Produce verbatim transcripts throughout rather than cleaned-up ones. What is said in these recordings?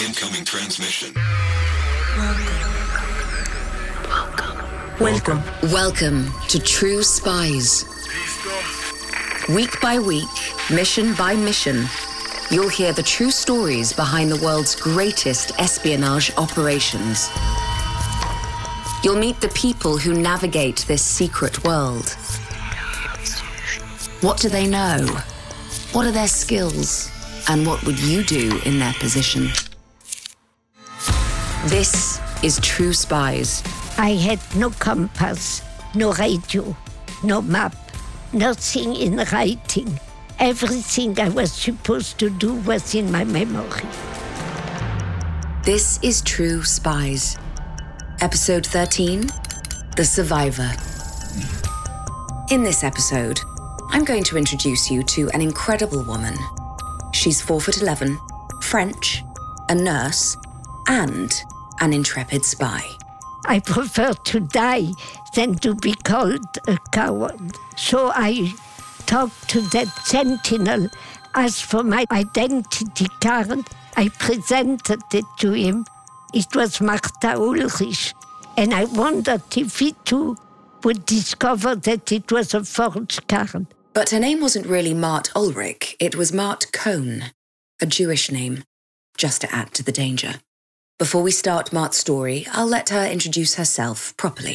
Incoming transmission. Welcome. Welcome to True Spies. Week by week, mission by mission, you'll hear the true stories behind the world's greatest espionage operations. You'll meet the people who navigate this secret world. What do they know? What are their skills? And what would you do in their position? This is True Spies. I had no compass, no radio, no map, nothing in writing. Everything I was supposed to do was in my memory. This is True Spies. Episode thirteen, The Survivor. In this episode, I'm going to introduce you to an incredible woman. She's four foot eleven, French, a nurse, and an intrepid spy. I prefer to die than to be called a coward. So I talked to that sentinel, asked for my identity card. I presented it to him. It was Martha Ulrich, and I wondered if he too would discover that it was a forged card. But her name wasn't really Mart Ulrich, it was Mart Cohn, a Jewish name, just to add to the danger. Before we start Mart's story, I'll let her introduce herself properly.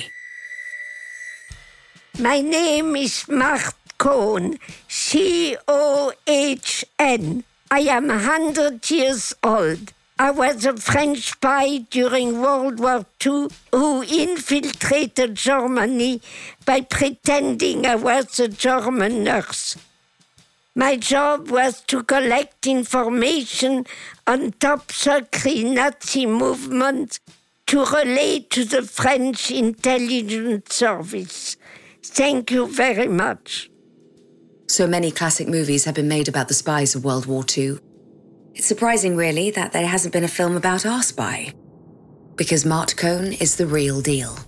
My name is Mart Cohn, C O H N. I am one hundred years old. I was a French spy during World War Two who infiltrated Germany by pretending I was a German nurse. My job was to collect information on top secret Nazi movements to relay to the French intelligence service. Thank you very much. So many classic movies have been made about the spies of World War Two. It's surprising, really, that there hasn't been a film about our spy. Because Mart Cohn is the real deal.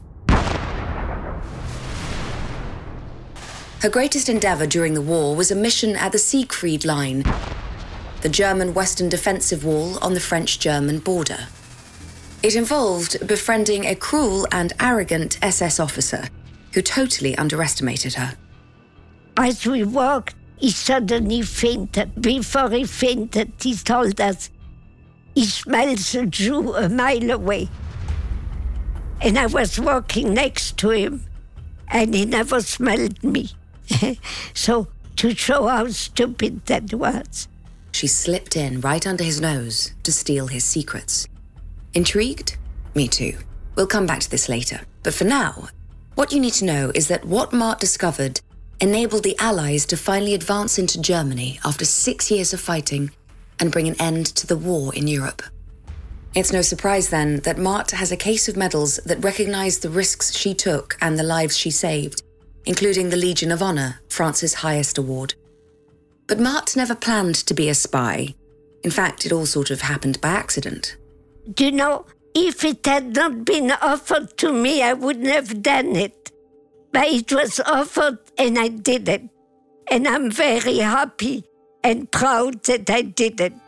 Her greatest endeavour during the war was a mission at the Siegfried Line, the German Western defensive wall on the French-German border. It involved befriending a cruel and arrogant S S officer who totally underestimated her. As we walked, he suddenly fainted. Before he fainted, he told us he smells a Jew a mile away. And I was walking next to him, and he never smelled me. So, to show how stupid that was. She slipped in right under his nose to steal his secrets. Intrigued? Me too. We'll come back to this later. But for now, what you need to know is that what Mart discovered enabled the Allies to finally advance into Germany after six years of fighting and bring an end to the war in Europe. It's no surprise then that Mart has a case of medals that recognise the risks she took and the lives she saved, including the Legion of Honour, France's highest award. But Mart never planned to be a spy. In fact, it all sort of happened by accident. Do you know, if it had not been offered to me, I wouldn't have done it. But it was offered and I did it. And I'm very happy and proud that I did it.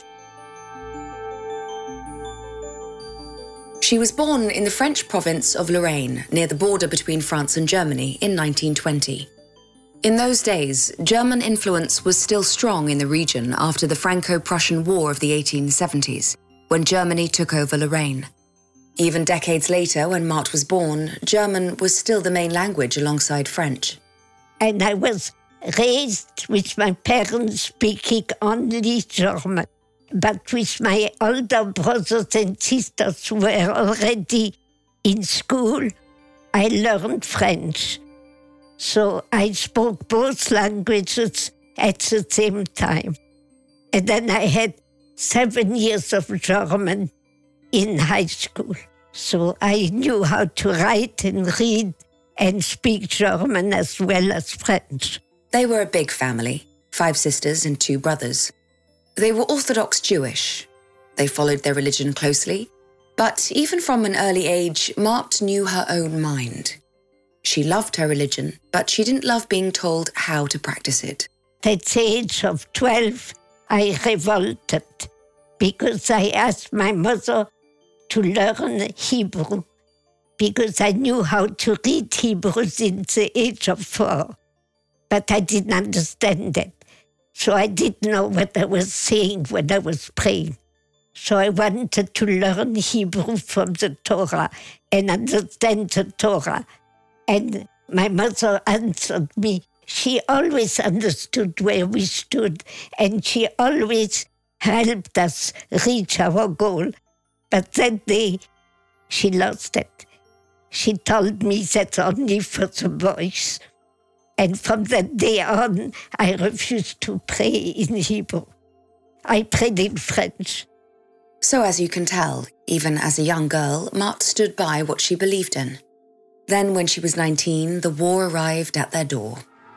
She was born in the French province of Lorraine, near the border between France and Germany, in nineteen twenty. In those days, German influence was still strong in the region after the Franco-Prussian War of the eighteen seventies, when Germany took over Lorraine. Even decades later, when Mart was born, German was still the main language alongside French. And I was raised with my parents speaking only German. But with my older brothers and sisters who were already in school, I learned French. So I spoke both languages at the same time. And then I had seven years of German in high school. So I knew how to write and read and speak German as well as French. They were a big family, five sisters and two brothers. They were Orthodox Jewish. They followed their religion closely, but even from an early age, Mart knew her own mind. She loved her religion, but she didn't love being told how to practice it. At the age of twelve, I revolted. because I asked my mother to learn Hebrew, because I knew how to read Hebrew since the age of four. But I didn't understand it. So I didn't know what I was saying when I was praying. So I wanted to learn Hebrew from the Torah and understand the Torah. And my mother answered me. She always understood where we stood, and she always helped us reach our goal. But that day, she lost it. She told me that's only for the boys. And from that day on, I refused to pray in Hebrew. I prayed in French. So as you can tell, even as a young girl, Marthe stood by what she believed in. Then when she was nineteen, the war arrived at their door.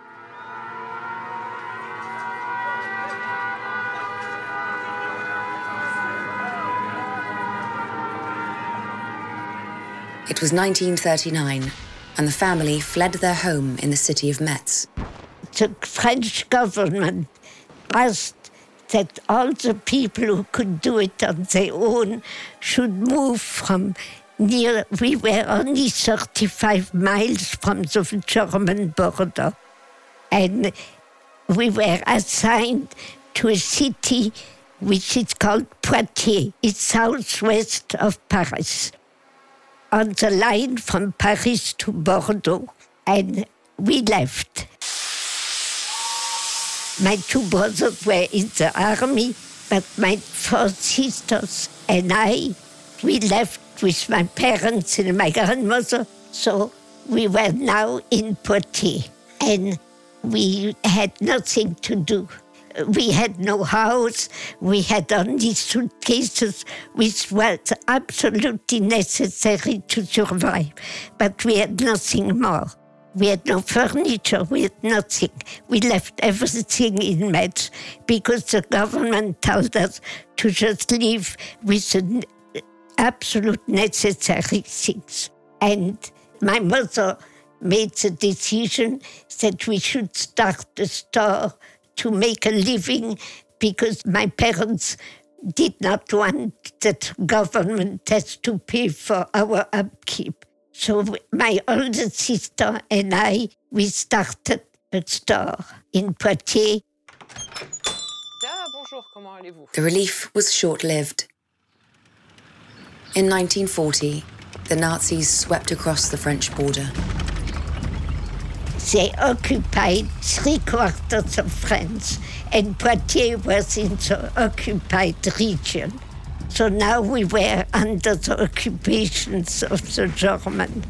It was nineteen thirty-nine, and the family fled their home in the city of Metz. The French government asked that all the people who could do it on their own should move from near, we were only thirty-five miles from the German border. And we were assigned to a city which is called Poitiers. It's southwest of Paris, on the line from Paris to Bordeaux. And we left. My two brothers were in the army, but my four sisters and I, we left with my parents and my grandmother. So we were now in Poitiers, and we had nothing to do. We had no house, we had only suitcases, which was absolutely necessary to survive. But we had nothing more. We had no furniture, we had nothing. We left everything in Metz because the government told us to just live with the absolute necessary things. And my mother made the decision that we should start a store to make a living because my parents did not want that government has to pay for our upkeep. So my older sister and I, we started a store in Poitiers. The relief was short-lived. In nineteen forty, the Nazis swept across the French border. They occupied three quarters of France, and Poitiers was in the occupied region. So now we were under the occupations of the Germans.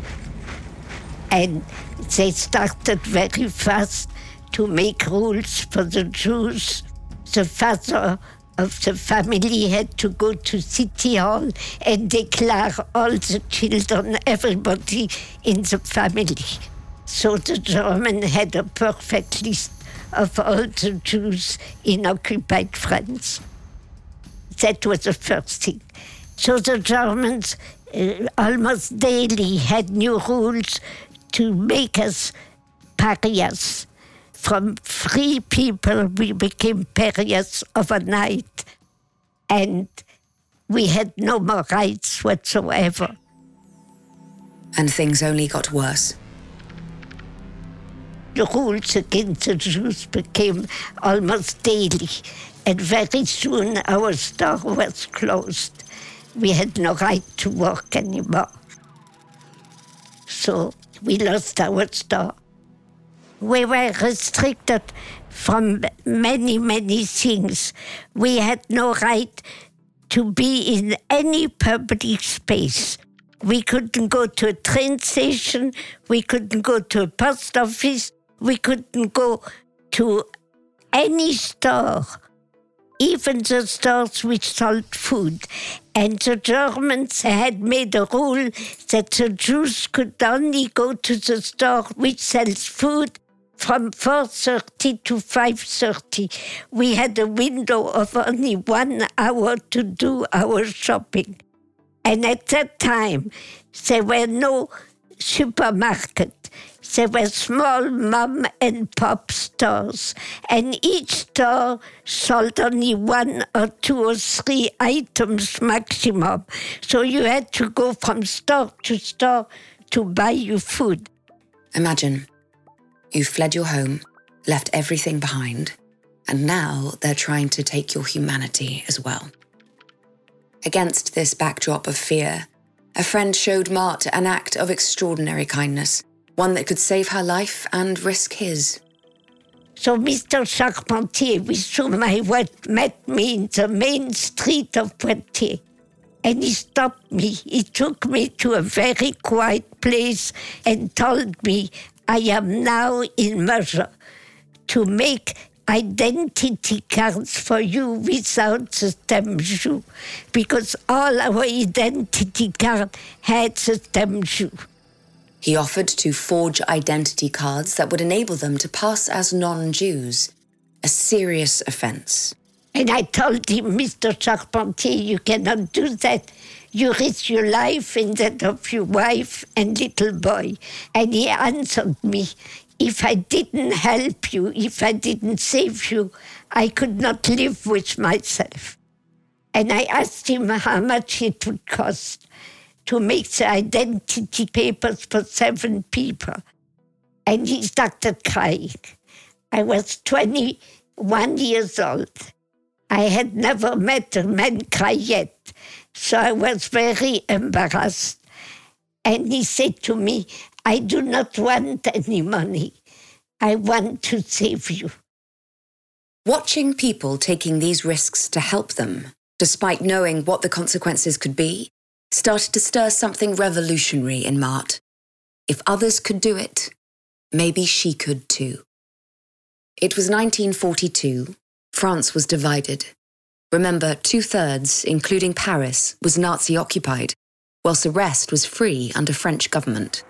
And they started very fast to make rules for the Jews. The father of the family had to go to City Hall and declare all the children, everybody in the family. So the Germans had a perfect list of all the Jews in occupied France. That was the first thing. So the Germans uh, almost daily had new rules to make us pariahs. From free people, we became pariahs overnight. And we had no more rights whatsoever. And things only got worse. The rules against the Jews became almost daily. And very soon our store was closed. We had no right to work anymore. So we lost our store. We were restricted from many, many things. We had no right to be in any public space. We couldn't go to a train station. We couldn't go to a post office. We couldn't go to any store. Even the stores which sold food. And the Germans had made a rule that the Jews could only go to the store which sells food from four thirty to five thirty. We had a window of only one hour to do our shopping. And at that time, there were no supermarket. There were small mom and pop stores, and each store sold only one or two or three items maximum. So you had to go from store to store to buy your food. Imagine, you fled your home, left everything behind, and now they're trying to take your humanity as well. Against this backdrop of fear, a friend showed Marthe an act of extraordinary kindness, one that could save her life and risk his. So Mister Charpentier, with whom I met me in the main street of Poitiers, and he stopped me. He took me to a very quiet place and told me, I am now in measure to make identity cards for you without the stem Jew, because all our identity cards had the stem Jew. He offered to forge identity cards that would enable them to pass as non-Jews, a serious offence. And I told him, Mister Charpentier, you cannot do that. You risk your life and that of your wife and little boy. And he answered me, if I didn't help you, if I didn't save you, I could not live with myself. And I asked him how much it would cost to make the identity papers for seven people. And he started crying. I was twenty-one years old. I had never met a man cry yet, so I was very embarrassed. And he said to me, I do not want any money. I want to save you. Watching people taking these risks to help them, despite knowing what the consequences could be, started to stir something revolutionary in Marthe. If others could do it, maybe she could too. It was nineteen forty-two. France was divided. Remember, two-thirds, including Paris, was Nazi-occupied, whilst the rest was free under French government.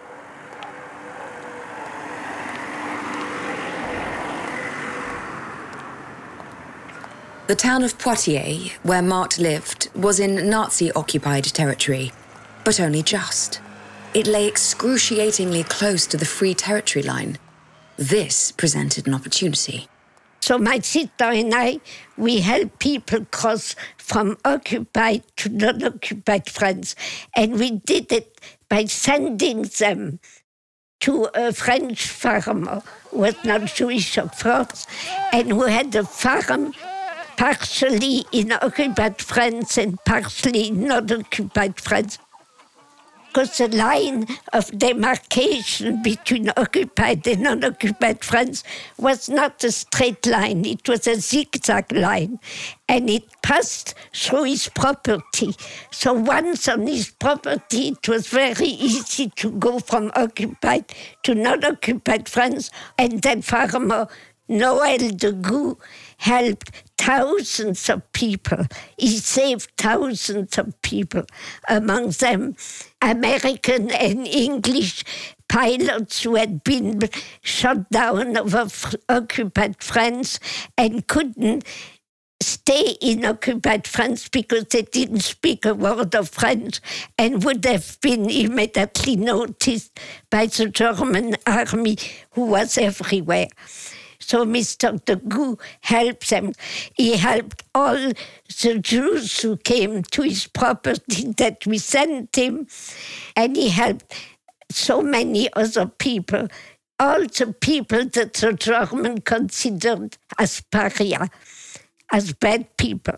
The town of Poitiers, where Marthe lived, was in Nazi-occupied territory, but only just. It lay excruciatingly close to the Free Territory line. This presented an opportunity. So my sister and I, we helped people cross from occupied to non-occupied France. And we did it by sending them to a French farmer who was not Jewish, of course, and who had a farm partially in occupied France and partially in non-occupied France. Because the line of demarcation between occupied and non-occupied France was not a straight line, it was a zigzag line, and it passed through his property. So once on his property, it was very easy to go from occupied to non-occupied France, and then farmer Noel Degout helped thousands of people. He saved thousands of people, among them American and English pilots who had been shot down over occupied France and couldn't stay in occupied France because they didn't speak a word of French and would have been immediately noticed by the German army, who was everywhere. So Mister Degout helped them. He helped all the Jews who came to his property that we sent him, and he helped so many other people, all the people that the German considered as pariah, as bad people,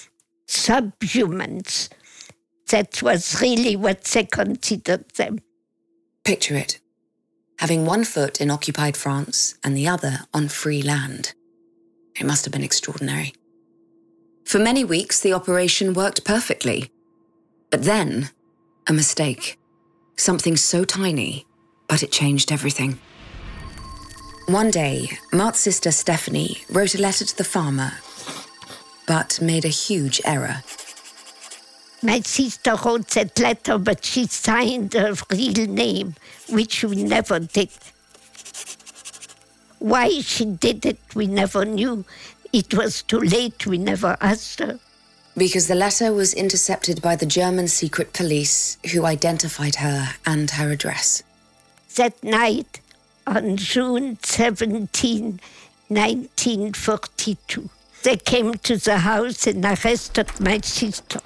subhumans. That was really what they considered them. Picture it. Having one foot in occupied France and the other on free land. It must have been extraordinary. For many weeks, the operation worked perfectly. But then, a mistake. Something so tiny, but it changed everything. One day, Marthe's sister Stephanie wrote a letter to the farmer, but made a huge error. My sister wrote that letter, but she signed her real name, which we never did. Why she did it, we never knew. It was too late, we never asked her. Because the letter was intercepted by the German secret police, who identified her and her address. That night, on June seventeenth, nineteen forty-two, they came to the house and arrested my sister.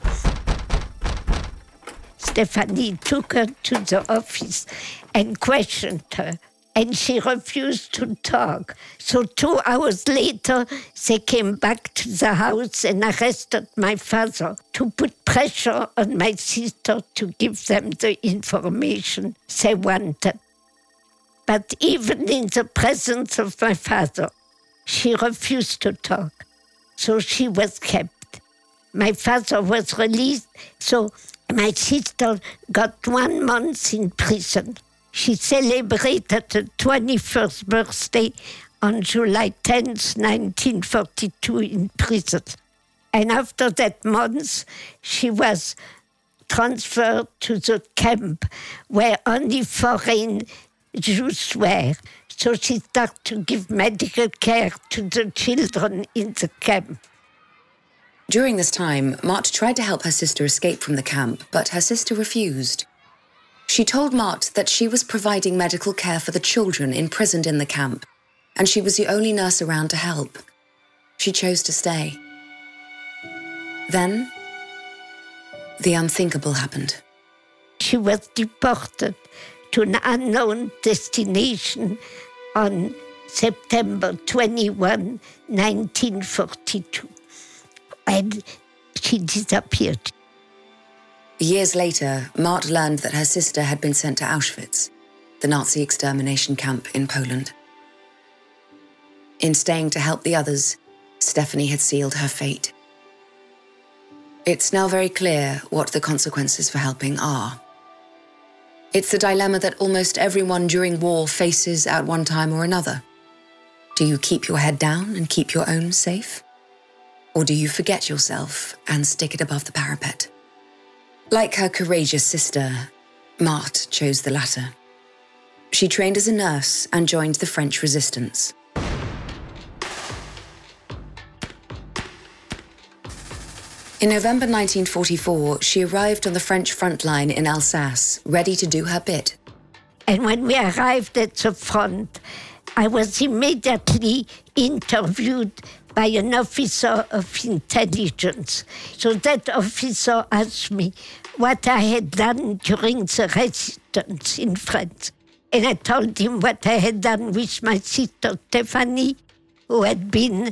Stephanie took her to the office and questioned her, and she refused to talk. So two hours later, they came back to the house and arrested my father to put pressure on my sister to give them the information they wanted. But even in the presence of my father, she refused to talk. So she was kept. My father was released, so my sister got one month in prison. She celebrated her twenty-first birthday on July tenth, nineteen forty-two in prison. And after that month, she was transferred to the camp where only foreign Jews were. So she started to give medical care to the children in the camp. During this time, Mart tried to help her sister escape from the camp, but her sister refused. She told Mart that she was providing medical care for the children imprisoned in the camp, and she was the only nurse around to help. She chose to stay. Then, the unthinkable happened. She was deported to an unknown destination on September twenty-first, nineteen forty-two. And she disappeared. Years later, Mart learned that her sister had been sent to Auschwitz, the Nazi extermination camp in Poland. In staying to help the others, Stephanie had sealed her fate. It's now very clear what the consequences for helping are. It's the dilemma that almost everyone during war faces at one time or another. Do you keep your head down and keep your own safe? Or do you forget yourself and stick it above the parapet? Like her courageous sister, Mart chose the latter. She trained as a nurse and joined the French resistance. In November nineteen forty-four, she arrived on the French front line in Alsace, ready to do her bit. And when we arrived at the front, I was immediately interviewed by an officer of intelligence. So that officer asked me what I had done during the resistance in France. And I told him what I had done with my sister Stephanie, who had been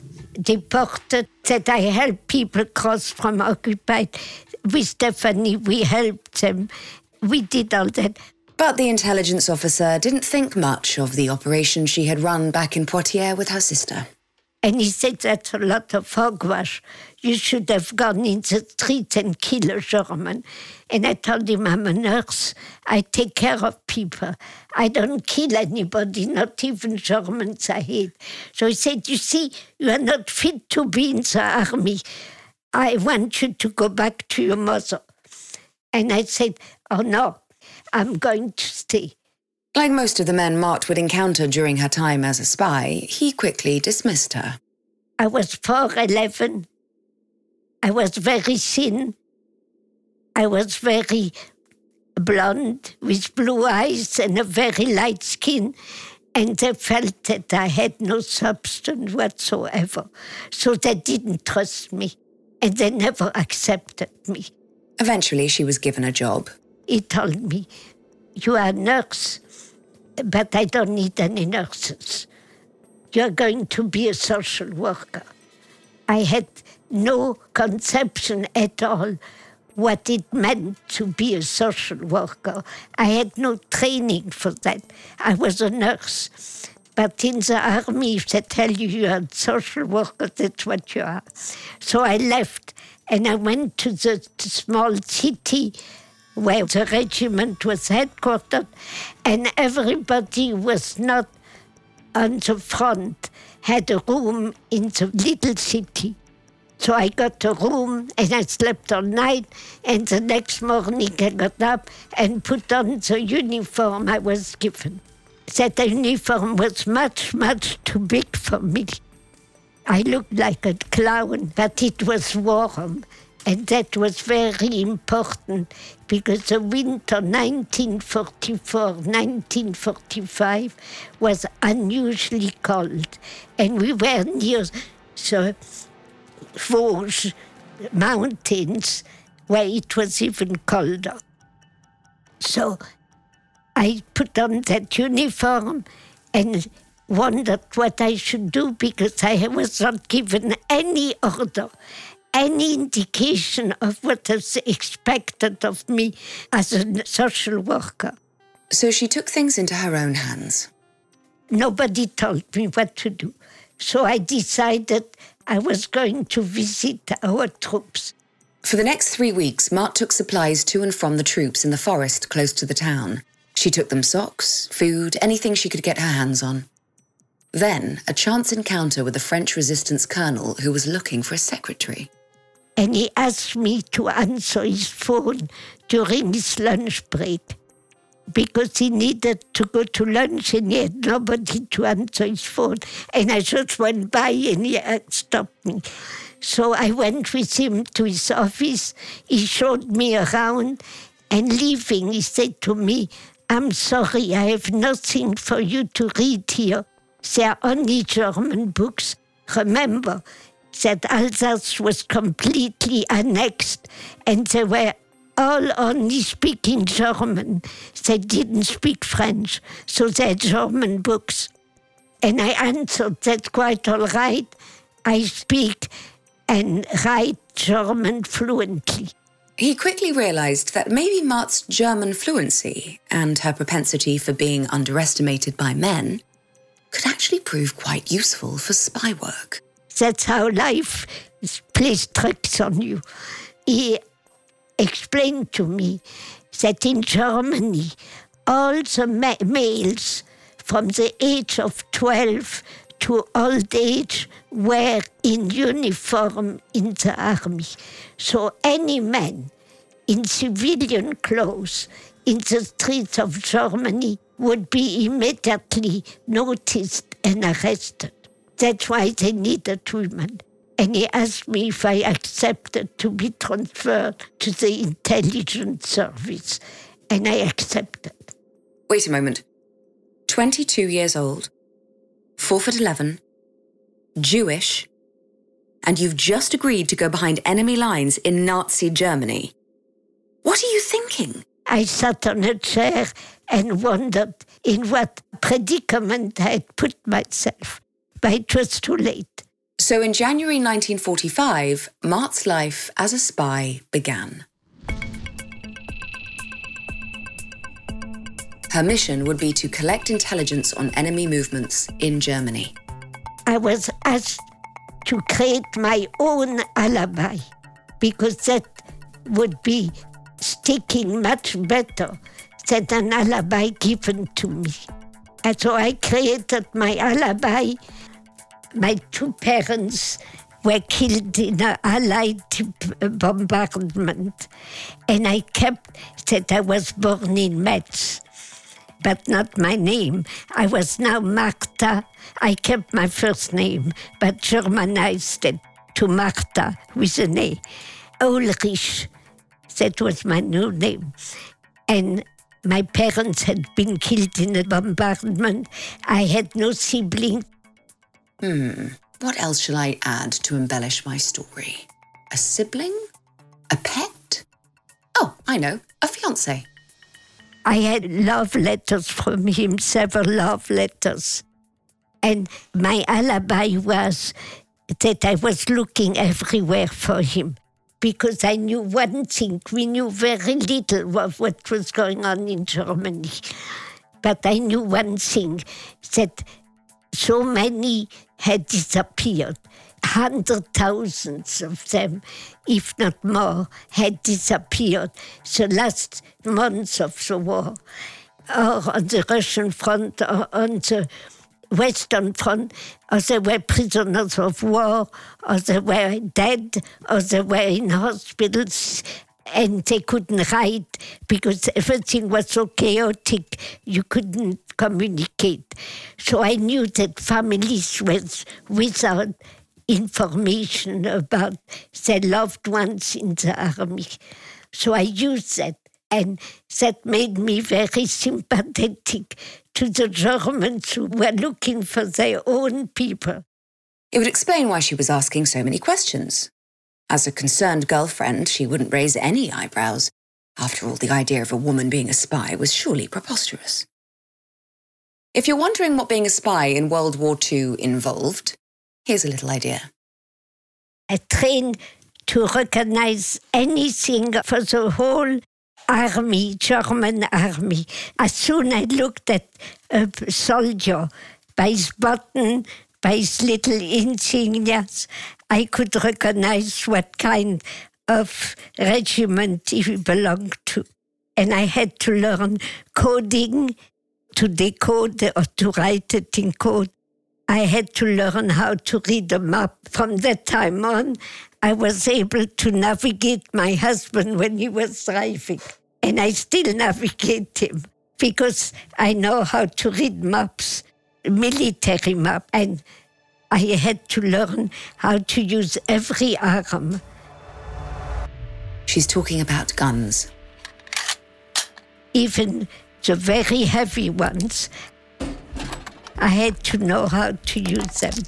deported, that I helped people cross from occupied. With Stephanie, we helped them. We did all that. But the intelligence officer didn't think much of the operation she had run back in Poitiers with her sister. And he said, that's a lot of hogwash. You should have gone in the streets and killed a German. And I told him, I'm a nurse. I take care of people. I don't kill anybody, not even Germans I hate. So he said, you see, you are not fit to be in the army. I want you to go back to your mother. And I said, oh no, I'm going to stay. Like most of the men Mart would encounter during her time as a spy, he quickly dismissed her. I was four eleven. I was very thin. I was very blonde with blue eyes and a very light skin. And they felt that I had no substance whatsoever. So they didn't trust me. And they never accepted me. Eventually, she was given a job. He told me, you are a nurse, but I don't need any nurses. You're going to be a social worker. I had no conception at all what it meant to be a social worker. I had no training for that. I was a nurse. But in the army, if they tell you you're a social worker, that's what you are. So I left, and I went to the small city where the regiment was headquartered, and everybody was not on the front, had a room in the little city. So I got a room, and I slept all night, and the next morning I got up and put on the uniform I was given. That uniform was much, much too big for me. I looked like a clown, but it was warm. And that was very important because the winter nineteen forty-four nineteen forty-five was unusually cold. And we were near the Vosges mountains where it was even colder. So I put on that uniform and wondered what I should do because I was not given any order, any indication of what was expected of me as a social worker. So she took things into her own hands. Nobody told me what to do. So I decided I was going to visit our troops. For the next three weeks, Marthe took supplies to and from the troops in the forest close to the town. She took them socks, food, anything she could get her hands on. Then, a chance encounter with a French resistance colonel who was looking for a secretary. And he asked me to answer his phone during his lunch break because he needed to go to lunch and he had nobody to answer his phone. And I just went by and he had stopped me. So I went with him to his office. He showed me around and leaving, he said to me, "I'm sorry, I have nothing for you to read here. There are only German books. Remember that Alsace was completely annexed and they were all only speaking German. They didn't speak French, so they're German books." And I answered, "That's quite all right. I speak and write German fluently." He quickly realized that maybe Marthe's German fluency and her propensity for being underestimated by men could actually prove quite useful for spy work. That's how life plays tricks on you. He explained to me that in Germany, all the ma- males from the age of twelve to old age were in uniform in the army. So any man in civilian clothes in the streets of Germany would be immediately noticed and arrested. That's why they needed women. And he asked me if I accepted to be transferred to the intelligence service. And I accepted. Wait a moment. twenty-two years old, four foot eleven, Jewish, and you've just agreed to go behind enemy lines in Nazi Germany. What are you thinking? I sat on a chair and wondered in what predicament I had put myself. But it was too late. So in January nineteen forty-five, Marthe's life as a spy began. Her mission would be to collect intelligence on enemy movements in Germany. I was asked to create my own alibi because that would be sticking much better than an alibi given to me. And so I created my alibi. My two parents were killed in an Allied bombardment, and I kept that I was born in Metz, but not my name. I was now Martha. I kept my first name, but Germanized it to Martha with an A. Ulrich, that was my new name. And my parents had been killed in a bombardment. I had no sibling. Hmm, what else shall I add to embellish my story? A sibling? A pet? Oh, I know, a fiancé. I had love letters from him, several love letters. And my alibi was that I was looking everywhere for him because I knew one thing. We knew very little of what was going on in Germany. But I knew one thing, that so many had disappeared. Hundred thousands of them, if not more, had disappeared the last months of the war, or on the Russian front, or on the Western front, or they were prisoners of war, or they were dead, or they were in hospitals, and they couldn't write because everything was so chaotic, you couldn't communicate. So I knew that families were without information about their loved ones in the army. So I used that, and that made me very sympathetic to the Germans who were looking for their own people. It would explain why she was asking so many questions. As a concerned girlfriend, she wouldn't raise any eyebrows. After all, the idea of a woman being a spy was surely preposterous. If you're wondering what being a spy in World War Two involved, here's a little idea. I trained to recognize anything for the whole army, German army. As soon as I looked at a soldier by his button, by his little insignias, I could recognize what kind of regiment he belonged to. And I had to learn coding, to decode or to write it in code. I had to learn how to read a map. From that time on, I was able to navigate my husband when he was driving. And I still navigate him because I know how to read maps, military map. And I had to learn how to use every arm. She's talking about guns. Even the very heavy ones, I had to know how to use them.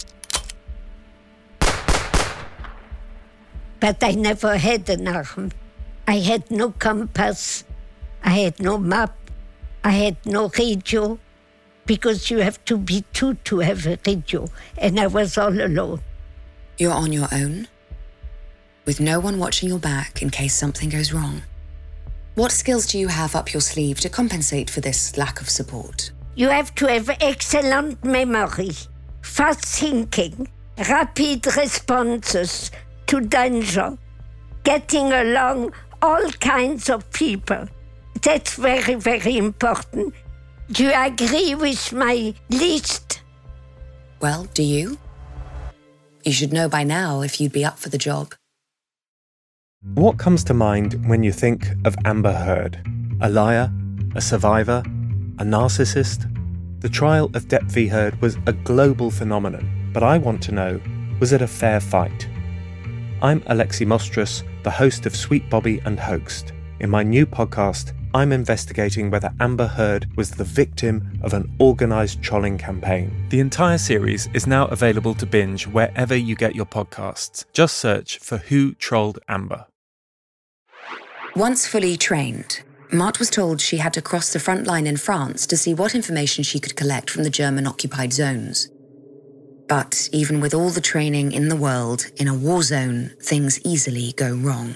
But I never had an arm. I had no compass. I had no map. I had no radio, because you have to be two to have a radio, and I was all alone. You're on your own, with no one watching your back in case something goes wrong. What skills do you have up your sleeve to compensate for this lack of support? You have to have excellent memory, fast thinking, rapid responses to danger, getting along all kinds of people. That's very, very important. Do you agree with my list? Well, do you? You should know by now if you'd be up for the job. What comes to mind when you think of Amber Heard? A liar? A survivor? A narcissist? The trial of Depp v Heard was a global phenomenon, but I want to know, was it a fair fight? I'm Alexi Mostrous, the host of Sweet Bobby and Hoaxed. In my new podcast, I'm investigating whether Amber Heard was the victim of an organised trolling campaign. The entire series is now available to binge wherever you get your podcasts. Just search for Who Trolled Amber. Once fully trained, Marthe was told she had to cross the front line in France to see what information she could collect from the German-occupied zones. But even with all the training in the world, in a war zone, things easily go wrong.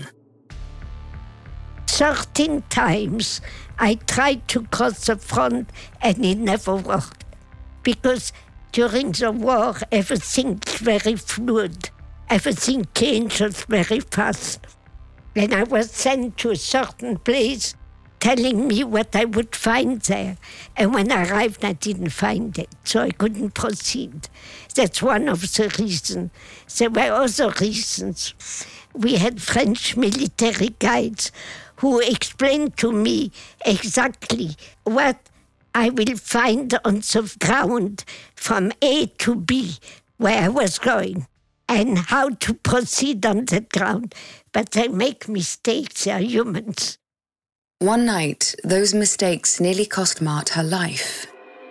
Thirteen times I tried to cross the front and it never worked. Because during the war, everything's very fluid. Everything changes very fast. And I was sent to a certain place telling me what I would find there. And when I arrived, I didn't find it, so I couldn't proceed. That's one of the reasons. There were other reasons. We had French military guides who explained to me exactly what I will find on the ground from A to B, where I was going, and how to proceed on that ground. But they make mistakes, they are humans. One night, those mistakes nearly cost Marthe her life.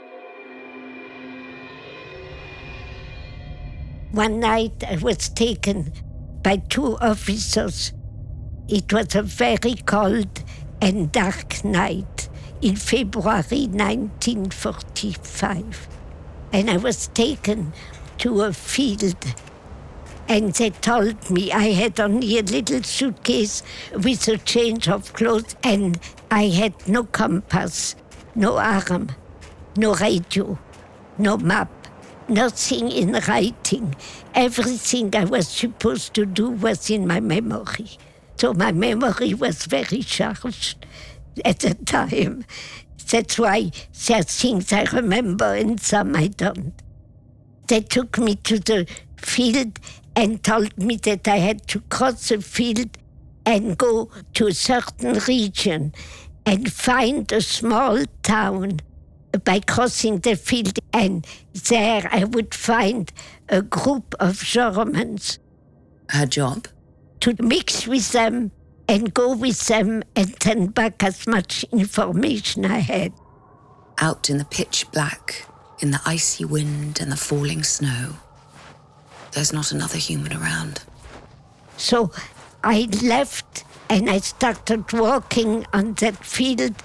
One night I was taken by two officers. It was a very cold and dark night in February nineteen forty-five. And I was taken to a field. And they told me I had only a little suitcase with a change of clothes, and I had no compass, no arm, no radio, no map, nothing in writing. Everything I was supposed to do was in my memory. So my memory was very charged at the time. That's why there are things I remember and some I don't. They took me to the field and told me that I had to cross the field and go to a certain region and find a small town by crossing the field. And there I would find a group of Germans. Her job? To mix with them and go with them and send back as much information I had. Out in the pitch black, in the icy wind and the falling snow, there's not another human around. So I left and I started walking on that field.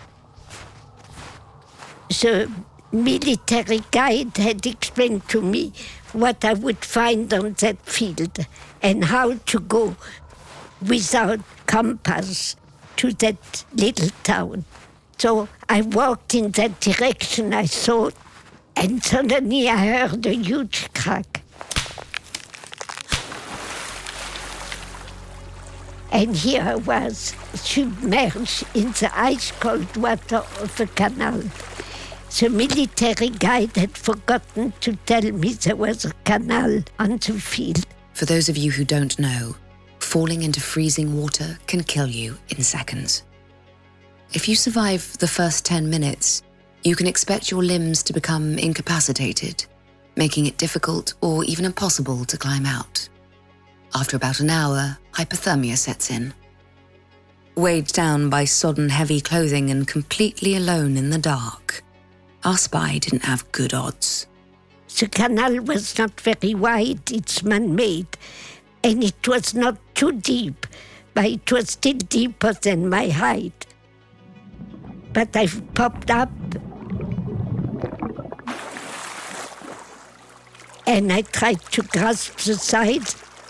The military guide had explained to me what I would find on that field and how to go without compass to that little town. So I walked in that direction, I saw, and suddenly I heard a huge crack. And here I was, submerged in the ice-cold water of the canal. The military guide had forgotten to tell me there was a canal on the field. For those of you who don't know, falling into freezing water can kill you in seconds. If you survive the first ten minutes, you can expect your limbs to become incapacitated, making it difficult or even impossible to climb out. After about an hour, hypothermia sets in. Weighed down by sodden heavy clothing and completely alone in the dark, our spy didn't have good odds. The canal was not very wide, it's man-made, and it was not too deep, but it was still deeper than my height. But I popped up, and I tried to grasp the side,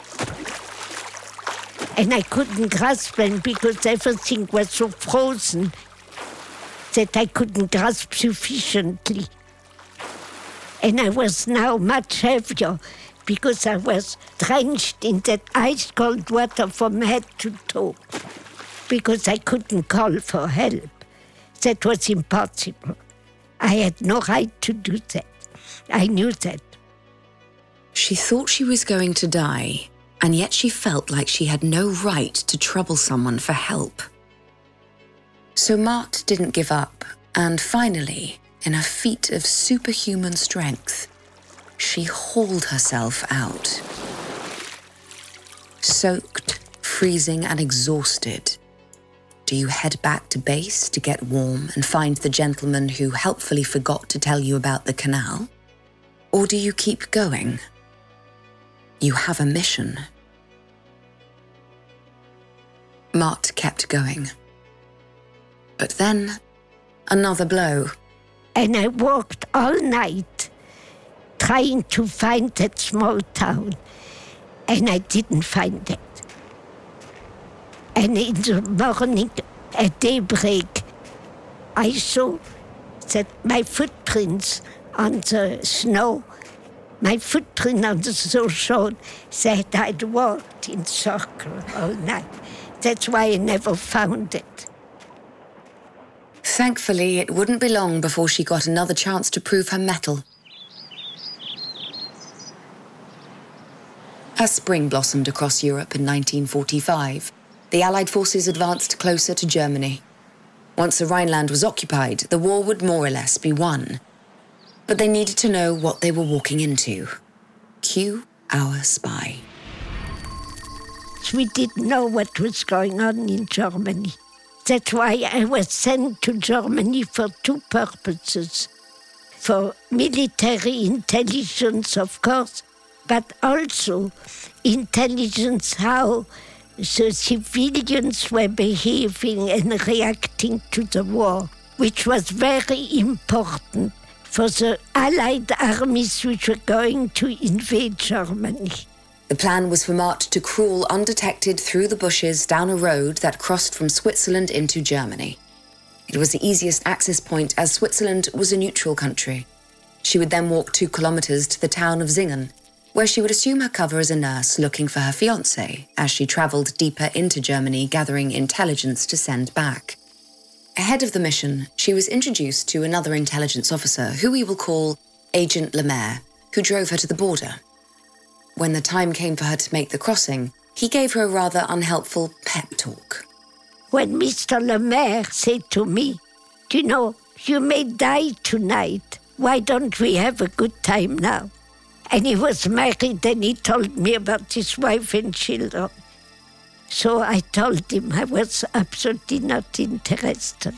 and I couldn't grasp them because everything was so frozen that I couldn't grasp sufficiently. And I was now much heavier because I was drenched in that ice-cold water from head to toe, because I couldn't call for help. That was impossible. I had no right to do that. I knew that. She thought she was going to die, and yet she felt like she had no right to trouble someone for help. So Marthe didn't give up, and finally, in a feat of superhuman strength, she hauled herself out. Soaked, freezing, and exhausted, do you head back to base to get warm and find the gentleman who helpfully forgot to tell you about the canal? Or do you keep going? You have a mission. Marthe kept going. But then, another blow. And I walked all night trying to find that small town, and I didn't find it. And in the morning, at daybreak, I saw that my footprints on the snow, my footprint on the snow showed that I'd walked in circle all night. That's why I never found it. Thankfully, it wouldn't be long before she got another chance to prove her mettle. As spring blossomed across Europe in nineteen forty-five, the Allied forces advanced closer to Germany. Once the Rhineland was occupied, the war would more or less be won. But they needed to know what they were walking into. Cue our spy. We didn't know what was going on in Germany. That's why I was sent to Germany for two purposes. For military intelligence, of course, but also intelligence how the civilians were behaving and reacting to the war, which was very important for the Allied armies which were going to invade Germany. The plan was for Marthe to crawl undetected through the bushes down a road that crossed from Switzerland into Germany. It was the easiest access point as Switzerland was a neutral country. She would then walk two kilometers to the town of Singen, where she would assume her cover as a nurse looking for her fiancé as she traveled deeper into Germany gathering intelligence to send back. Ahead of the mission, she was introduced to another intelligence officer who we will call Agent Lemaire, who drove her to the border. When the time came for her to make the crossing, he gave her a rather unhelpful pep talk. When Mister Lemaire said to me, "You know, you may die tonight. why don't we have a good time now? And he was married, and he told me about his wife and children. So I told him I was absolutely not interested.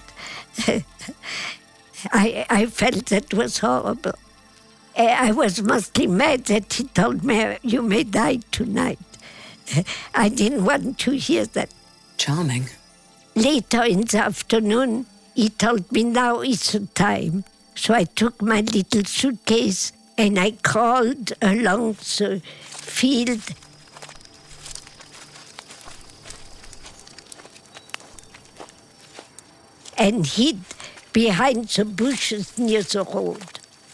I, I felt that was horrible. I was mostly mad that he told me, you may die tonight. I didn't want to hear that. Charming. Later in the afternoon, he told me now is the time. So I took my little suitcase and I crawled along the field. And hid behind the bushes near the road.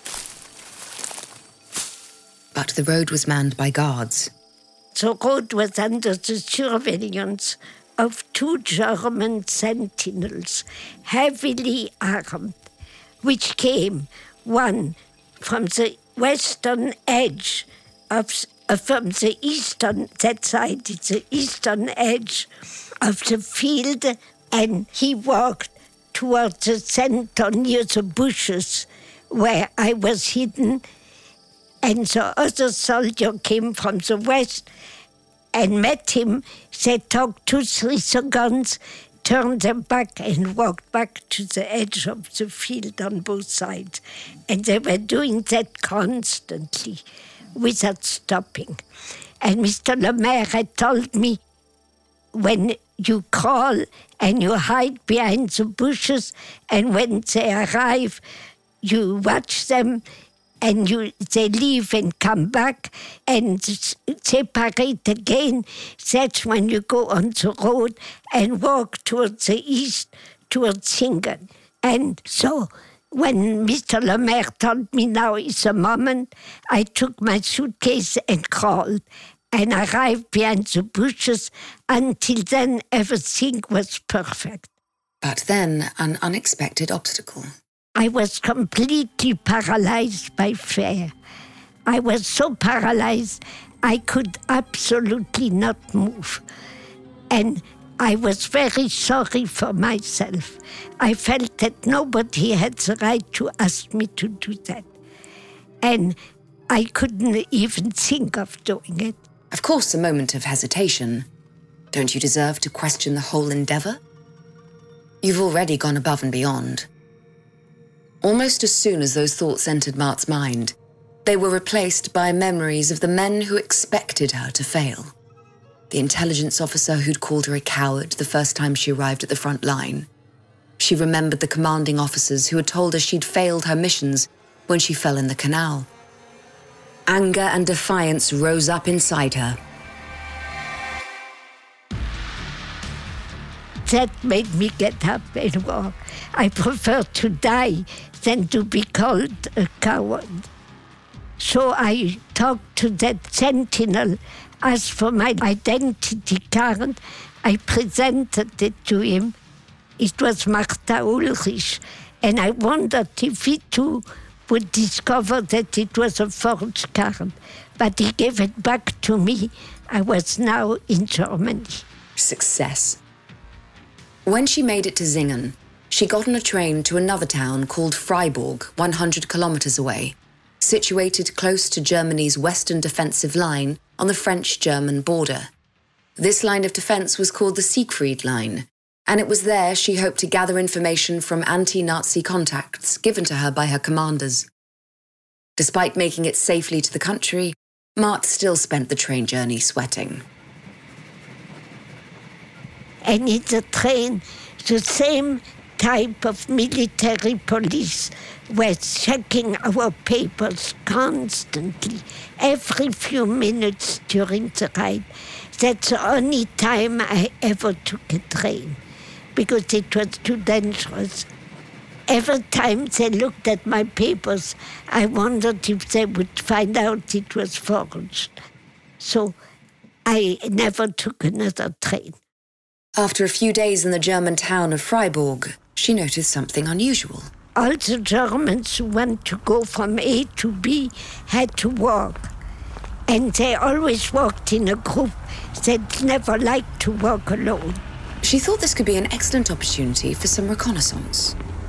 But the road was manned by guards. The road was under the surveillance of two German sentinels, heavily armed, which came, one from the western edge of, uh, from the eastern, that side is the eastern edge of the field, and he walked towards the center near the bushes where I was hidden, and the other soldier came from the west and met him. They talked two, three seconds, turned them back and walked back to the edge of the field on both sides. And they were doing that constantly, without stopping. And Mister Lemaire had told me, when you crawl and you hide behind the bushes, and when they arrive, you watch them, and you, they leave and come back and separate again. That's when you go on the road and walk towards the east, towards Singen. And so when Mister Lemaire told me now is the moment, I took my suitcase and crawled and arrived behind the bushes. Until then, everything was perfect. But then an unexpected obstacle. I was completely paralyzed by fear. I was so paralyzed, I could absolutely not move. And I was very sorry for myself. I felt that nobody had the right to ask me to do that. And I couldn't even think of doing it. Of course, a moment of hesitation. Don't you deserve to question the whole endeavor? You've already gone above and beyond. Almost as soon as those thoughts entered Mart's mind, they were replaced by memories of the men who expected her to fail. The intelligence officer who'd called her a coward the first time she arrived at the front line. She remembered the commanding officers who had told her she'd failed her missions when she fell in the canal. Anger and defiance rose up inside her. That made me get up and walk. I prefer to die than to be called a coward. So I talked to that sentinel, asked for my identity card. I presented it to him. It was Martha Ulrich, and I wondered if he too would discover that it was a forged card. But he gave it back to me. I was now in Germany. Success. When she made it to Singen, she got on a train to another town called Freiburg, one hundred kilometers away, situated close to Germany's western defensive line on the French-German border. This line of defense was called the Siegfried Line, and it was there she hoped to gather information from anti-Nazi contacts given to her by her commanders. Despite making it safely to the country, Mart still spent the train journey sweating. And in the train, the same type of military police were checking our papers constantly, every few minutes during the ride. That's the only time I ever took a train, because it was too dangerous. Every time they looked at my papers, I wondered if they would find out it was forged. So I never took another train. After a few days in the German town of Freiburg, she noticed something unusual. All the Germans who want to go from A to B had to walk. And they always walked in a group. They'd never liked to walk alone. She thought this could be an excellent opportunity for some reconnaissance.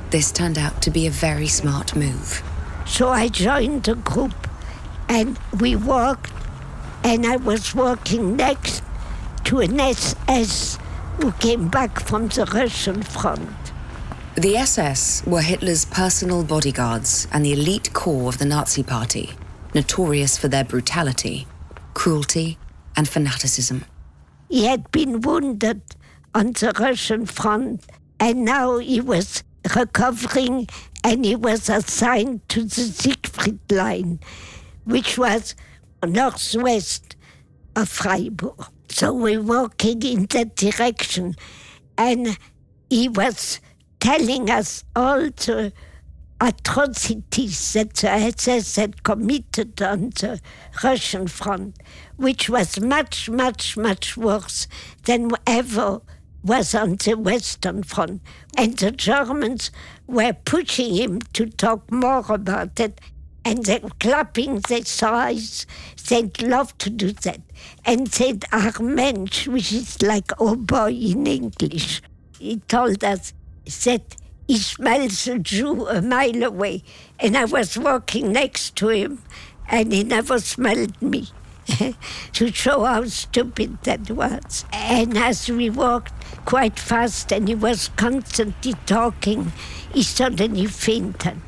This turned out to be a very smart move. So I joined the group and we walked, and I was walking next to an S S who came back from the Russian front. The S S were Hitler's personal bodyguards and the elite core of the Nazi Party, notorious for their brutality, cruelty, and fanaticism. He had been wounded on the Russian front, and now he was recovering, and he was assigned to the Siegfried Line, which was northwest of Freiburg. So we're walking in that direction, and he was telling us all the atrocities that the S S had committed on the Russian front, which was much, much, much worse than ever was on the Western Front. And the Germans were pushing him to talk more about it, and they were clapping their thighs. They'd love to do that. And said, "Ach Mensch," which is like "oh boy" in English. He told us that he smells a Jew a mile away. And I was walking next to him, and he never smelled me, to show how stupid that was. And as we walked quite fast, and he was constantly talking, he suddenly fainted.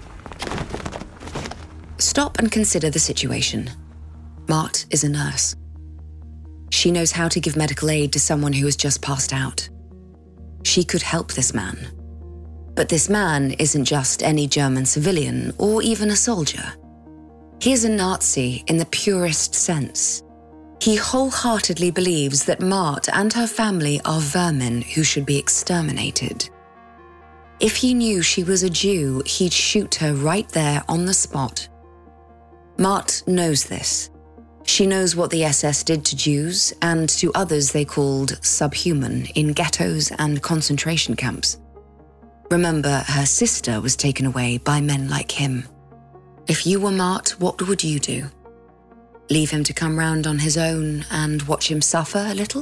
Stop and consider the situation. Mart is a nurse. She knows how to give medical aid to someone who has just passed out. She could help this man. But this man isn't just any German civilian or even a soldier. He is a Nazi in the purest sense. He wholeheartedly believes that Mart and her family are vermin who should be exterminated. If he knew she was a Jew, he'd shoot her right there on the spot. Mart knows this. She knows what the S S did to Jews and to others they called subhuman in ghettos and concentration camps. Remember, her sister was taken away by men like him. If you were Mart, what would you do? Leave him to come round on his own and watch him suffer a little?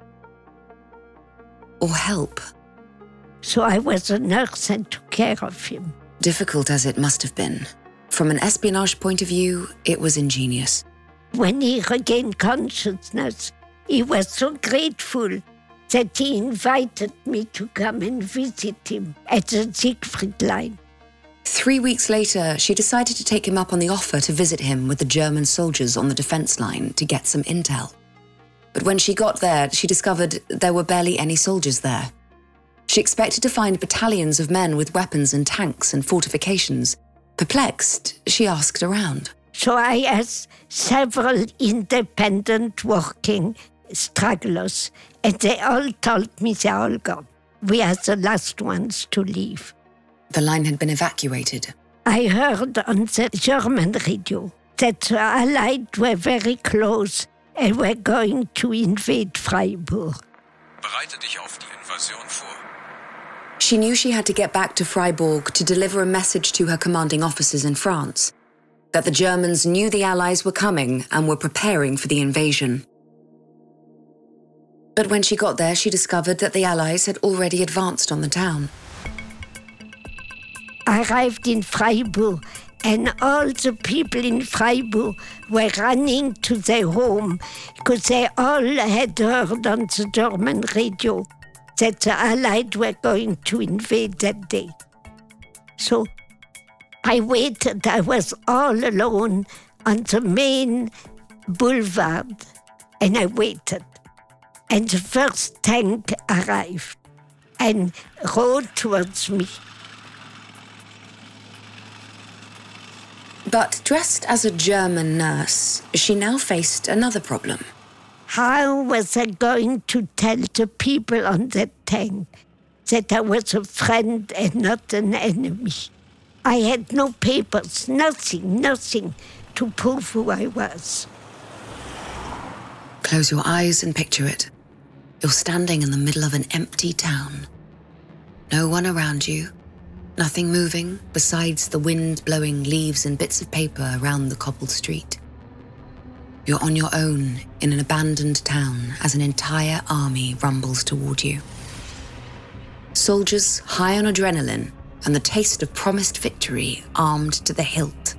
Or help? So I was a nurse and took care of him. Difficult as it must have been. From an espionage point of view, it was ingenious. When he regained consciousness, he was so grateful that he invited me to come and visit him at the Siegfried Line. Three weeks later, she decided to take him up on the offer to visit him with the German soldiers on the defense line to get some intel. But when she got there, she discovered there were barely any soldiers there. She expected to find battalions of men with weapons and tanks and fortifications. Perplexed, she asked around. So I asked several independent working stragglers, and they all told me they all gone. We are the last ones to leave. The line had been evacuated. I heard on the German radio that the Allied were very close and were going to invade Freiburg. Bereite dich auf die Invasion vor. She knew she had to get back to Freiburg to deliver a message to her commanding officers in France, that the Germans knew the Allies were coming and were preparing for the invasion. But when she got there, she discovered that the Allies had already advanced on the town. I arrived in Freiburg, and all the people in Freiburg were running to their home because they all had heard on the German radio that the Allied were going to invade that day. So I waited. I was all alone on the main boulevard, and I waited. And the first tank arrived and rode towards me. But dressed as a German nurse, she now faced another problem. How was I going to tell the people on that tank that I was a friend and not an enemy? I had no papers, nothing, nothing to prove who I was. Close your eyes and picture it. You're standing in the middle of an empty town. No one around you. Nothing moving besides the wind blowing leaves and bits of paper around the cobbled street. You're on your own in an abandoned town as an entire army rumbles toward you. Soldiers high on adrenaline and the taste of promised victory armed to the hilt.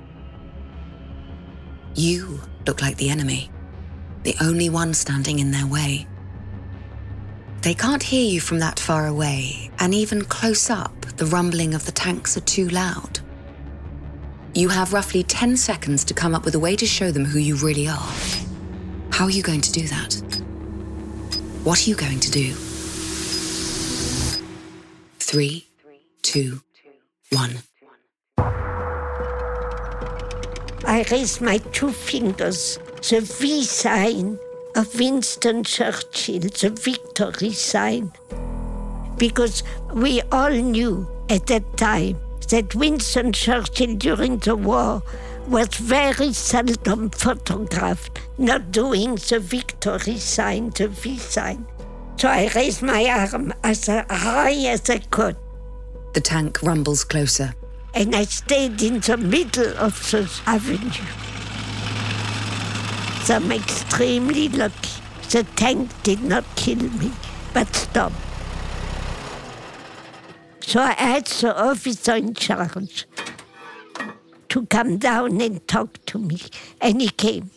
You look like the enemy, the only one standing in their way. They can't hear you from that far away, and even close up, the rumbling of the tanks are too loud. You have roughly ten seconds to come up with a way to show them who you really are. How are you going to do that? What are you going to do? Three, two, one. I raised my two fingers, the V sign of Winston Churchill, the victory sign, because we all knew at that time that Winston Churchill during the war was very seldom photographed, not doing the victory sign, the V sign. So I raised my arm as high as I could. The tank rumbles closer. And I stayed in the middle of the avenue. So I'm extremely lucky. The tank did not kill me, but stopped. So I asked the officer in charge to come down and talk to me, and he came.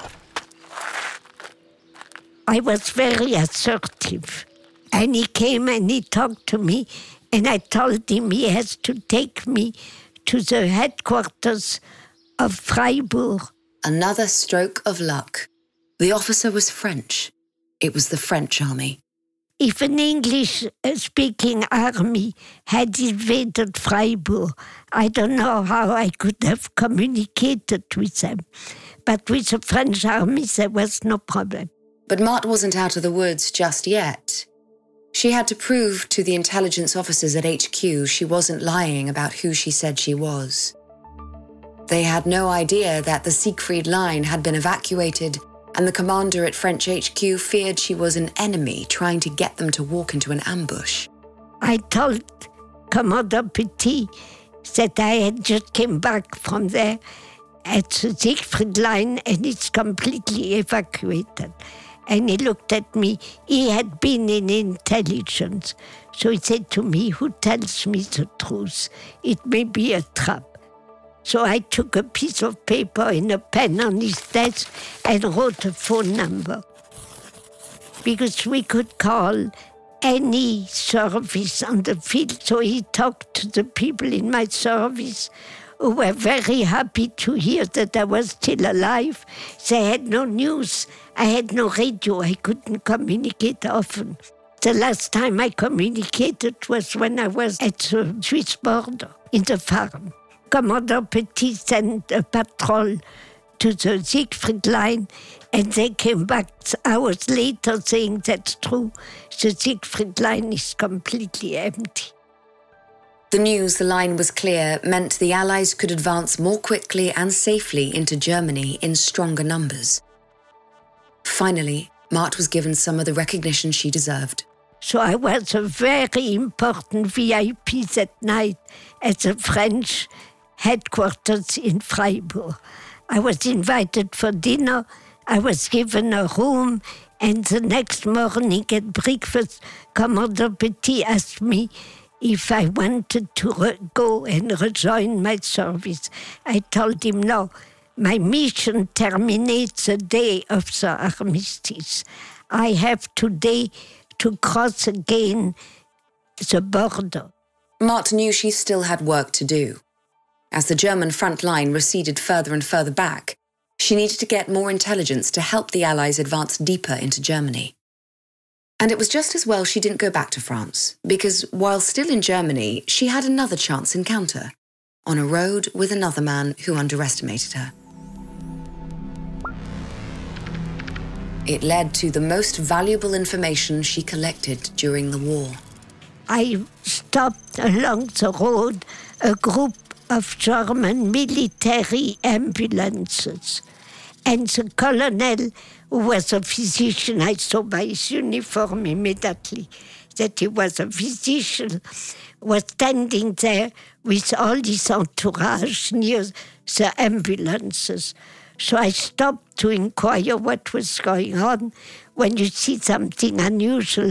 I was very assertive, and he came and he talked to me, and I told him he has to take me to the headquarters of Freiburg. Another stroke of luck. The officer was French. It was the French army. If an English-speaking army had invaded Freiburg, I don't know how I could have communicated with them. But with the French army, there was no problem. But Marthe wasn't out of the woods just yet. She had to prove to the intelligence officers at H Q she wasn't lying about who she said she was. They had no idea that the Siegfried Line had been evacuated, and the commander at French H Q feared she was an enemy trying to get them to walk into an ambush. I told Commander Petit that I had just come back from there at the Siegfried Line and it's completely evacuated. And he looked at me. He had been in intelligence. So he said to me, who tells me the truth? It may be a trap. So I took a piece of paper and a pen on his desk and wrote a phone number. Because we could call any service on the field. So he talked to the people in my service who were very happy to hear that I was still alive. They had no news. I had no radio. I couldn't communicate often. The last time I communicated was when I was at the Swiss border, in the farm. Commander Petit sent a patrol to the Siegfried Line, and they came back hours later saying that's true. The Siegfried Line is completely empty. The news the line was clear meant the Allies could advance more quickly and safely into Germany in stronger numbers. Finally, Marthe was given some of the recognition she deserved. So I was a very important V I P that night at the French headquarters in Freiburg. I was invited for dinner, I was given a room, and the next morning at breakfast, Commander Petit asked me if I wanted to re- go and rejoin my service. I told him no. My mission terminates the day of the armistice. I have today to cross again the border. Marthe knew she still had work to do. As the German front line receded further and further back, she needed to get more intelligence to help the Allies advance deeper into Germany. And it was just as well she didn't go back to France, because while still in Germany, she had another chance encounter, on a road with another man who underestimated her. It led to the most valuable information she collected during the war. I stopped along the road a group of German military ambulances. And the colonel, who was a physician, I saw by his uniform immediately that he was a physician, was standing there with all his entourage near the ambulances. So I stopped to inquire what was going on. When you see something unusual,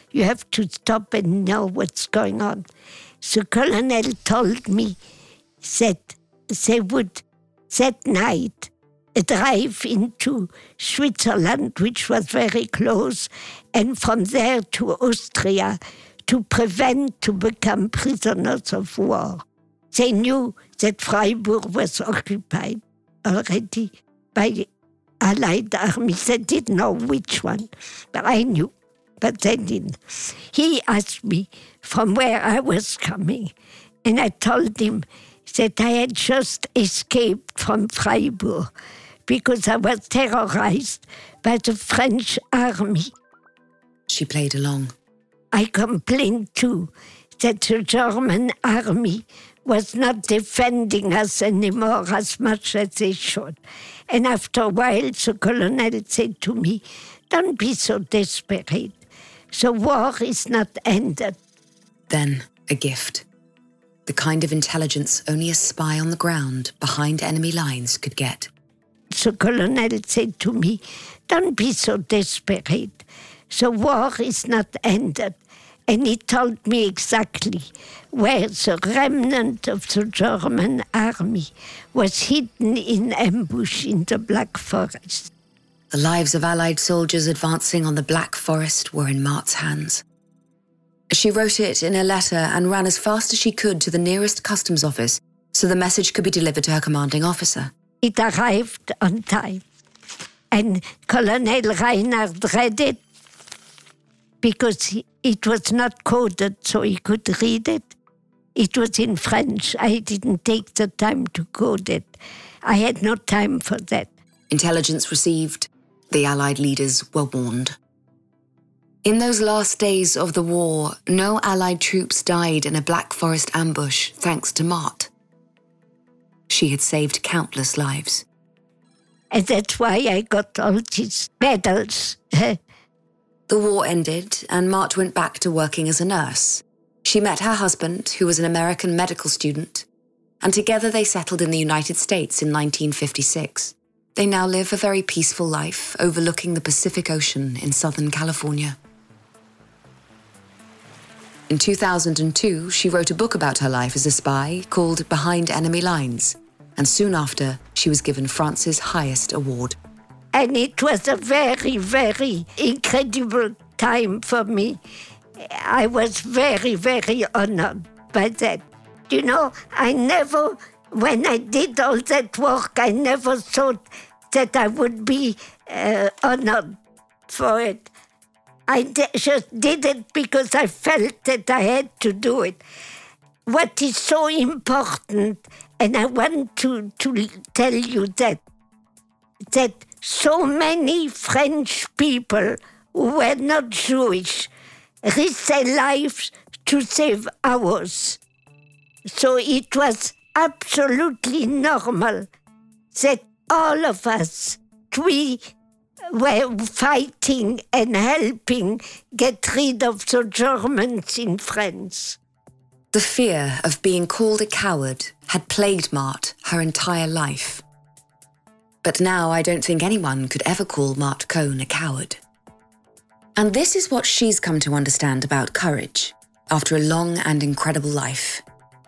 you have to stop and know what's going on. So Colonel told me that they would that night drive into Switzerland, which was very close, and from there to Austria to prevent to become prisoners of war. They knew that Freiburg was occupied already by Allied armies. They didn't know which one, but I knew, but they didn't. He asked me from where I was coming, and I told him that I had just escaped from Freiburg because I was terrorized by the French army. She played along. I complained too that the German army was not defending us anymore as much as they should. And after a while, the colonel said to me, don't be so desperate. The war is not ended. Then a gift. The kind of intelligence only a spy on the ground behind enemy lines could get. The colonel said to me, don't be so desperate. The war is not ended. And he told me exactly where the remnant of the German army was hidden in ambush in the Black Forest. The lives of Allied soldiers advancing on the Black Forest were in Mart's hands. She wrote it in a letter and ran as fast as she could to the nearest customs office so the message could be delivered to her commanding officer. It arrived on time. And Colonel Reinhardt read it because he, it was not coded so he could read it. It was in French. I didn't take the time to code it. I had no time for that. Intelligence received. The Allied leaders were warned. In those last days of the war, no Allied troops died in a Black Forest ambush thanks to Mart. She had saved countless lives. And that's why I got all these medals. The war ended, and Mart went back to working as a nurse. She met her husband, who was an American medical student, and together they settled in the United States in nineteen fifty-six. They now live a very peaceful life overlooking the Pacific Ocean in Southern California. In two thousand two, she wrote a book about her life as a spy called Behind Enemy Lines, and soon after, she was given France's highest award. And it was a very, very incredible time for me. I was very, very honored by that. You know, I never, when I did all that work, I never thought that I would be uh, honored for it. I d- just did it because I felt that I had to do it. What is so important, and I want to, to tell you that, that so many French people who were not Jewish risked their lives to save ours. So it was absolutely normal that all of us, we were fighting and helping get rid of the Germans in France. The fear of being called a coward had plagued Mart her entire life. But now I don't think anyone could ever call Mart Cohn a coward. And this is what she's come to understand about courage after a long and incredible life.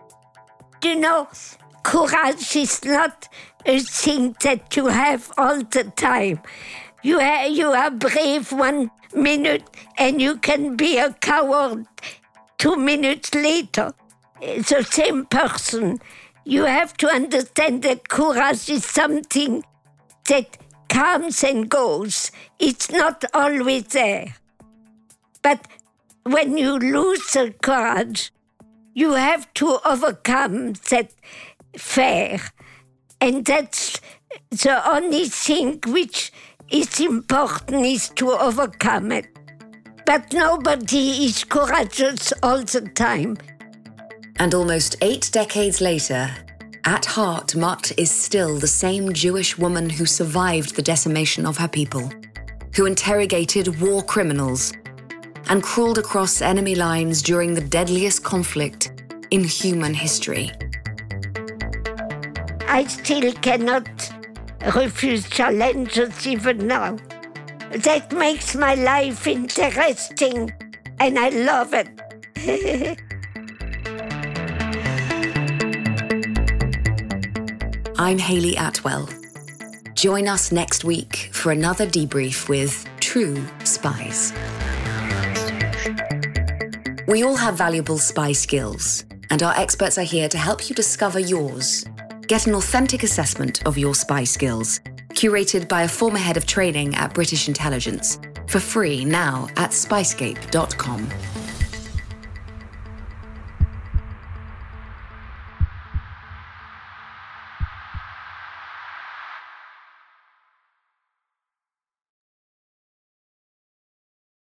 You know, courage is not a thing that you have all the time. You are, you are brave one minute and you can be a coward two minutes later. The same person. You have to understand that courage is something that comes and goes. It's not always there. But when you lose the courage, you have to overcome that fear. And that's the only thing which is important, is to overcome it. But nobody is courageous all the time. And almost eight decades later, at heart, Mart is still the same Jewish woman who survived the decimation of her people, who interrogated war criminals, and crawled across enemy lines during the deadliest conflict in human history. I still cannot refuse challenges even now. That makes my life interesting and I love it. I'm Hayley Atwell. Join us next week for another debrief with True Spies. We all have valuable spy skills, and our experts are here to help you discover yours. Get an authentic assessment of your spy skills, curated by a former head of training at British Intelligence, for free now at spyscape dot com.